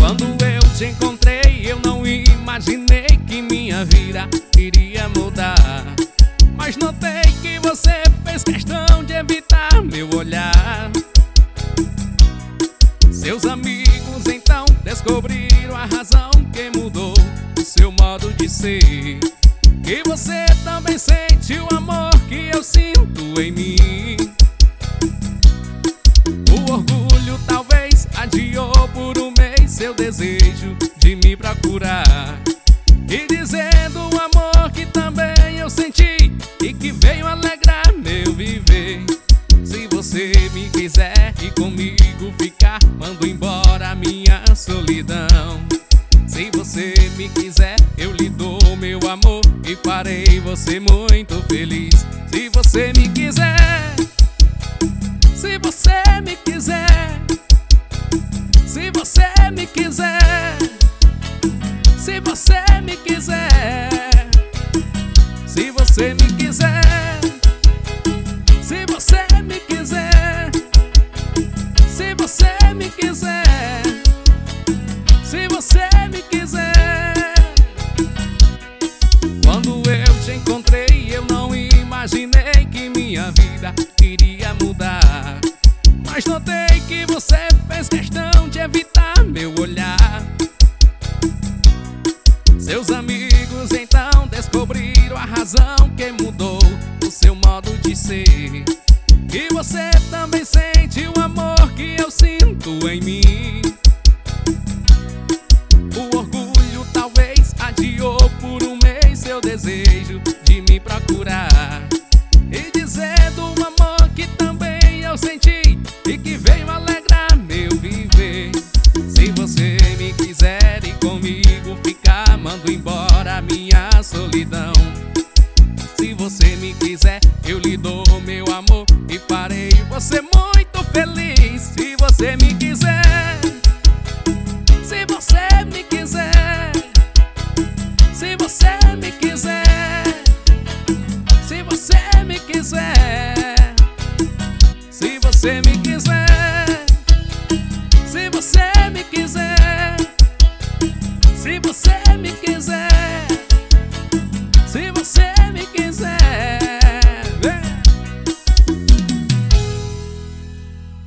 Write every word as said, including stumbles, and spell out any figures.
Quando eu te encontrei, eu não imaginei que minha vida iria mudar. Mas notei que você fez questão de evitar meu olhar. Seus amigos então descobriram a razão que mudou o seu modo de ser. Que você também sente o amor que eu sinto em mim. O orgulho talvez adiou por um mês seu desejo de me procurar, e dizendo o amor que também eu senti e que veio alegrar meu viver. Se você me quiser e comigo ficar, mando embora a minha solidão. Se você me quiser, eu lhe dou meu amor e farei você muito feliz. Se você me quiser, se você me quiser, se você me quiser, se você me quiser, se você me quiser, se você me quiser, se você me quiser, se você me quiser. Quando eu te encontrei, eu não imaginei que minha vida iria mudar. Mas notei que você fez questão de evitar meu olhar. Seus amigos então descobriram a razão que mudou o seu modo de ser. E você também sente o amor que eu sinto em mim. O orgulho talvez adiou por um mês seu desejo de me procurar, e dizendo o amor que também eu senti e que veio alegrar meu viver. Se você me quiser e comigo ficar, mando embora a minha solidão. Se você me quiser, eu lhe dou meu amor e farei você muito feliz. Se você me quiser, se você me quiser, se você me quiser, se você me quiser, se você me quiser, se você me quiser,